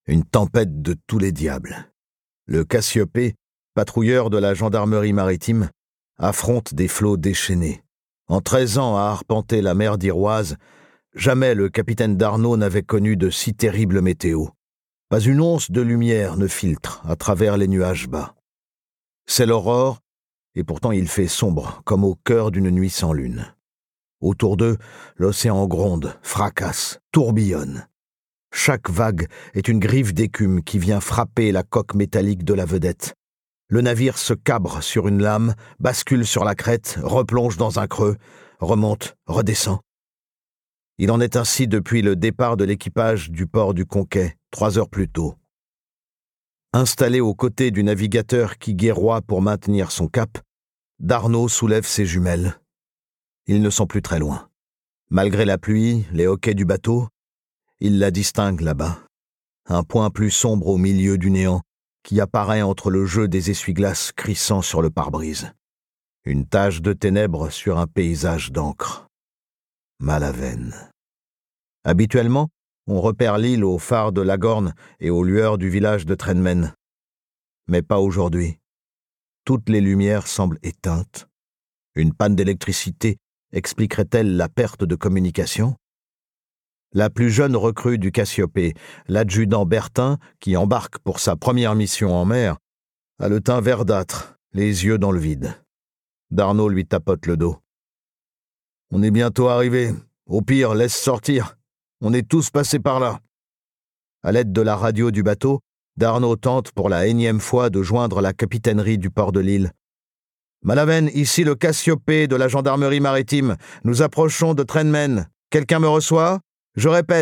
Une tempête de tous les diables. Le Cassiopée, patrouilleur de la gendarmerie maritime, affronte des flots déchaînés. En 13 ans à arpenter la mer d'Iroise, jamais le capitaine Darnaud n'avait connu de si terrible météo. Pas une once de lumière ne filtre à travers les nuages bas. C'est l'aurore, et pourtant il fait sombre, comme au cœur d'une nuit sans lune. Autour d'eux, l'océan gronde, fracasse, tourbillonne. Chaque vague est une griffe d'écume qui vient frapper la coque métallique de la vedette. Le navire se cabre sur une lame, bascule sur la crête, replonge dans un creux, remonte, redescend. Il en est ainsi depuis le départ de l'équipage du port du Conquet, 3 heures plus tôt. Installé aux côtés du navigateur qui guerroie pour maintenir son cap, Darnaud soulève ses jumelles. Ils ne sont plus très loin. Malgré la pluie, les hoquets du bateau, il la distingue là-bas. Un point plus sombre au milieu du néant qui apparaît entre le jeu des essuie-glaces crissant sur le pare-brise. Une tache de ténèbres sur un paysage d'encre. Malavenne. Habituellement, on repère l'île au phare de Lagorne et aux lueurs du village de Trenmen. Mais pas aujourd'hui. Toutes les lumières semblent éteintes. Une panne d'électricité expliquerait-elle la perte de communication ? La plus jeune recrue du Cassiopée, l'adjudant Bertin, qui embarque pour sa première mission en mer, a le teint verdâtre, les yeux dans le vide. Darnaud lui tapote le dos. « On est bientôt arrivé. Au pire, laisse sortir. On est tous passés par là. » À l'aide de la radio du bateau, Darnaud tente pour la énième fois de joindre la capitainerie du port de l'île. « Malavenne, ici le Cassiopée de la gendarmerie maritime. Nous approchons de Trenmen. Quelqu'un me reçoit ? Je répète. »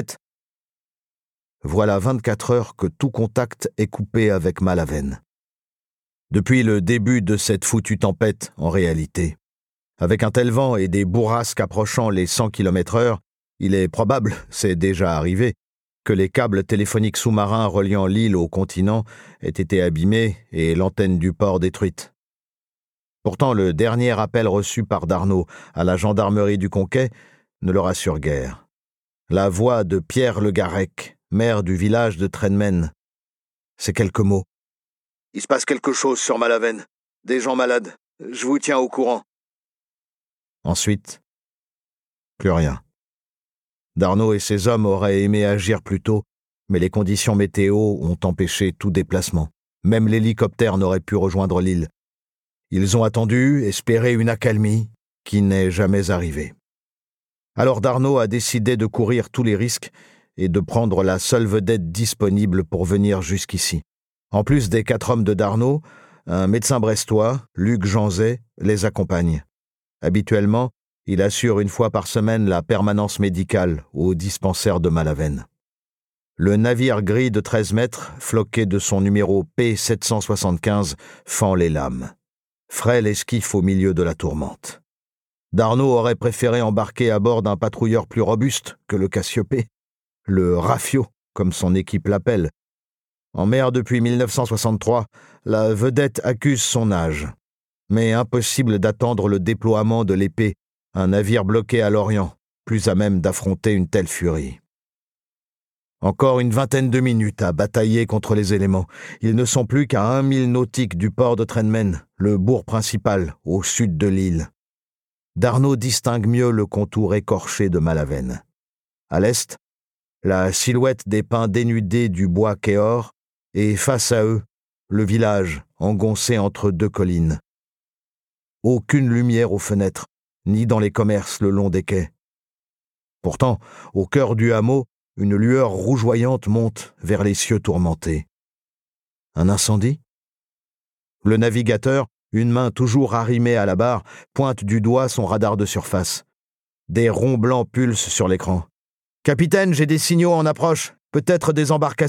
Voilà 24 heures que tout contact est coupé avec Malavenne. Depuis le début de cette foutue tempête, en réalité. Avec un tel vent et des bourrasques approchant les 100 km/h, il est probable, c'est déjà arrivé, que les câbles téléphoniques sous-marins reliant l'île au continent aient été abîmés et l'antenne du port détruite. Pourtant, le dernier appel reçu par Darnaud à la gendarmerie du Conquet ne le rassure guère. La voix de Pierre Le Garec, maire du village de Trenmen. C'est quelques mots. « Il se passe quelque chose sur Malavenne. Des gens malades. Je vous tiens au courant. » Ensuite, plus rien. Darnaud et ses hommes auraient aimé agir plus tôt, mais les conditions météo ont empêché tout déplacement. Même l'hélicoptère n'aurait pu rejoindre l'île. Ils ont attendu, espéré une accalmie, qui n'est jamais arrivée. Alors Darnaud a décidé de courir tous les risques et de prendre la seule vedette disponible pour venir jusqu'ici. En plus des 4 hommes de Darnaud, un médecin brestois, Luc Janzet, les accompagne. Habituellement, il assure 1 fois par semaine la permanence médicale au dispensaire de Malavenne. Le navire gris de 13 mètres, floqué de son numéro P775, fend les lames. Frêle esquif au milieu de la tourmente. Darnaud aurait préféré embarquer à bord d'un patrouilleur plus robuste que le Cassiopée, le Rafio, comme son équipe l'appelle. En mer depuis 1963, la vedette accuse son âge. Mais impossible d'attendre le déploiement de l'Épée, un navire bloqué à l'Orient, plus à même d'affronter une telle furie. Encore une 20aine de minutes à batailler contre les éléments. Ils ne sont plus qu'à 1 mille nautiques du port de Trenmen, le bourg principal, au sud de l'île. Darnaud distingue mieux le contour écorché de Malavenne. À l'est, la silhouette des pins dénudés du bois Kéor, et face à eux, le village engoncé entre 2 collines. Aucune lumière aux fenêtres, ni dans les commerces le long des quais. Pourtant, au cœur du hameau, une lueur rougeoyante monte vers les cieux tourmentés. Un incendie ? Le navigateur, une main toujours arrimée à la barre, pointe du doigt son radar de surface. Des ronds blancs pulsent sur l'écran. « Capitaine, j'ai des signaux en approche. Peut-être des embarcations. »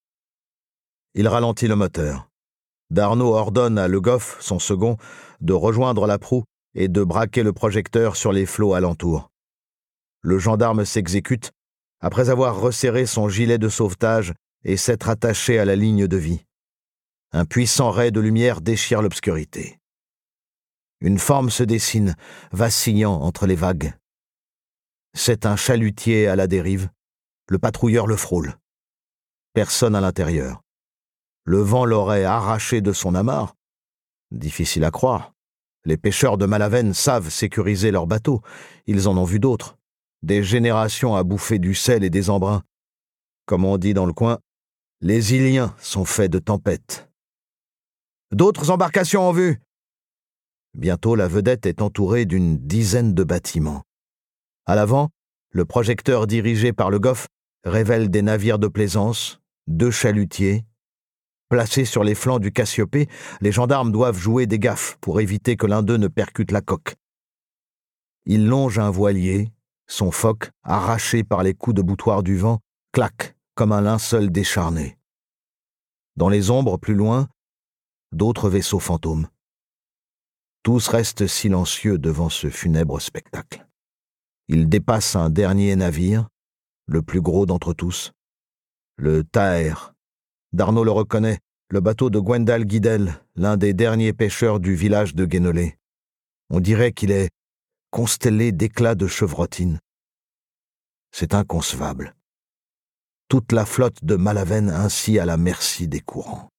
Il ralentit le moteur. Darnaud ordonne à Le Goff, son second, de rejoindre la proue et de braquer le projecteur sur les flots alentours. Le gendarme s'exécute après avoir resserré son gilet de sauvetage et s'être attaché à la ligne de vie. Un puissant ray de lumière déchire l'obscurité. Une forme se dessine, vacillant entre les vagues. C'est un chalutier à la dérive. Le patrouilleur le frôle. personne à l'intérieur. Le vent l'aurait arraché de son amarre. Difficile à croire. Les pêcheurs de Malavenne savent sécuriser leurs bateaux. Ils en ont vu d'autres. Des générations à bouffer du sel et des embruns. Comme on dit dans le coin, les Iliens sont faits de tempêtes. D'autres embarcations en vue. Bientôt, la vedette est entourée d'une dizaine de bâtiments. À l'avant, le projecteur dirigé par le Goff révèle des navires de plaisance, 2 chalutiers. Placés sur les flancs du Cassiopée, les gendarmes doivent jouer des gaffes pour éviter que l'un d'eux ne percute la coque. Il longe un voilier, son foc, arraché par les coups de boutoir du vent, claque comme un linceul décharné. Dans les ombres plus loin, d'autres vaisseaux fantômes. Tous restent silencieux devant ce funèbre spectacle. Ils dépassent un dernier navire, le plus gros d'entre tous, le Taher. Darnaud le reconnaît, le bateau de Gwendal Guidel, l'un des derniers pêcheurs du village de Guénolé. On dirait qu'il est constellé d'éclats de chevrotines. C'est inconcevable. Toute la flotte de Malavenne ainsi à la merci des courants.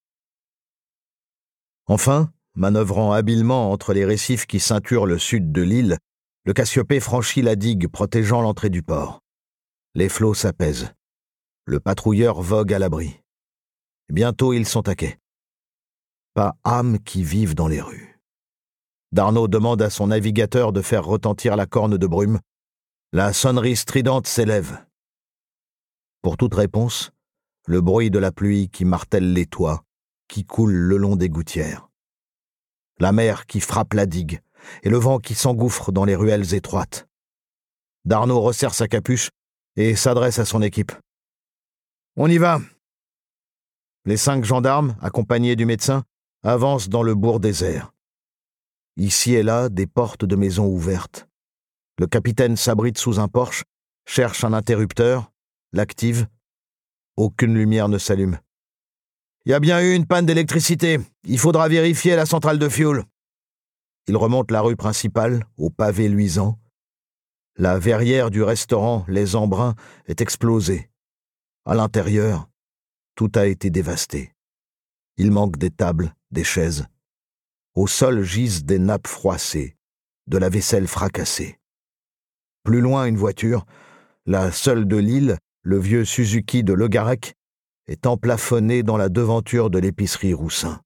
Enfin, manœuvrant habilement entre les récifs qui ceinturent le sud de l'île, le Cassiopée franchit la digue protégeant l'entrée du port. Les flots s'apaisent. Le patrouilleur vogue à l'abri. Bientôt, ils sont à quai. Pas âme qui vive dans les rues. Darnaud demande à son navigateur de faire retentir la corne de brume. La sonnerie stridente s'élève. Pour toute réponse, le bruit de la pluie qui martèle les toits, qui coule le long des gouttières. La mer qui frappe la digue et le vent qui s'engouffre dans les ruelles étroites. Darnaud resserre sa capuche et s'adresse à son équipe. « On y va !» Les 5 gendarmes, accompagnés du médecin, avancent dans le bourg désert. Ici et là, des portes de maisons ouvertes. Le capitaine s'abrite sous un porche, cherche un interrupteur, l'active. Aucune lumière ne s'allume. « Il y a bien eu une panne d'électricité. Il faudra vérifier la centrale de fioul. » Il remonte la rue principale, au pavé luisant. La verrière du restaurant Les Embruns est explosée. À l'intérieur, tout a été dévasté. Il manque des tables, des chaises. Au sol gisent des nappes froissées, de la vaisselle fracassée. Plus loin, une voiture, la seule de l'île, le vieux Suzuki de Le Garec, est emplafonnée dans la devanture de l'épicerie Roussin.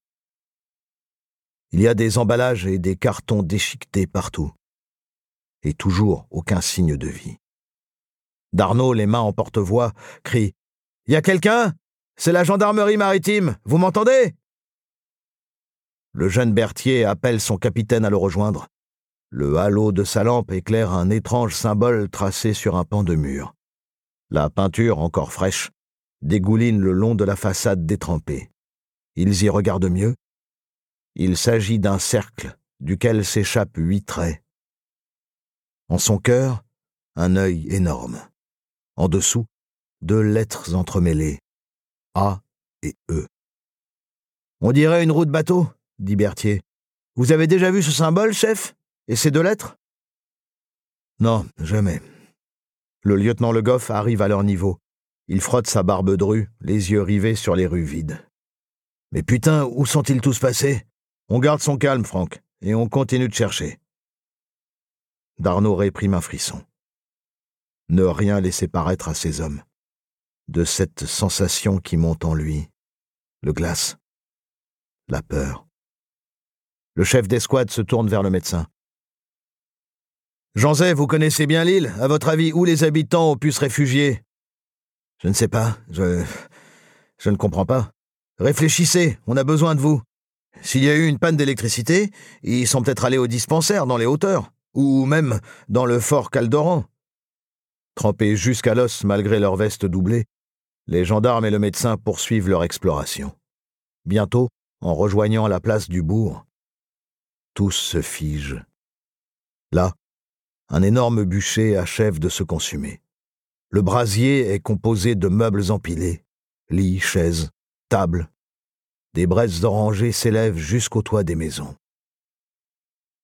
Il y a des emballages et des cartons déchiquetés partout. Et toujours aucun signe de vie. Darnaud, les mains en porte-voix, crie « Y a quelqu'un ? C'est la gendarmerie maritime, vous m'entendez ?» Le jeune Berthier appelle son capitaine à le rejoindre. Le halo de sa lampe éclaire un étrange symbole tracé sur un pan de mur. La peinture, encore fraîche, dégouline le long de la façade détrempée. Ils y regardent mieux. Il s'agit d'un cercle duquel s'échappent 8 traits. En son cœur, un œil énorme. En dessous, 2 lettres entremêlées, A et E. « On dirait une roue de bateau, » dit Berthier. « Vous avez déjà vu ce symbole, chef? Et ces 2 lettres ?» « Non, jamais. » Le lieutenant Le Goff arrive à leur niveau. Il frotte sa barbe drue, les yeux rivés sur les rues vides. « Mais putain, où sont-ils tous passés? On garde son calme, Franck, et on continue de chercher. » Darnaud réprime un frisson. Ne rien laisser paraître à ces hommes. De cette sensation qui monte en lui. Le glace. La peur. Le chef d'escouade se tourne vers le médecin. « Janzet, vous connaissez bien l'île. À votre avis, où les habitants ont pu se réfugier ? » « Je ne sais pas. Je ne comprends pas. Réfléchissez, on a besoin de vous. S'il y a eu une panne d'électricité, ils sont peut-être allés au dispensaire dans les hauteurs, ou même dans le fort Caldoran. » Trempés jusqu'à l'os malgré leur veste doublée, les gendarmes et le médecin poursuivent leur exploration. Bientôt, en rejoignant la place du bourg, tous se figent. Là, un énorme bûcher achève de se consumer. Le brasier est composé de meubles empilés, lits, chaises, tables. Des braises d'orangers s'élèvent jusqu'au toit des maisons.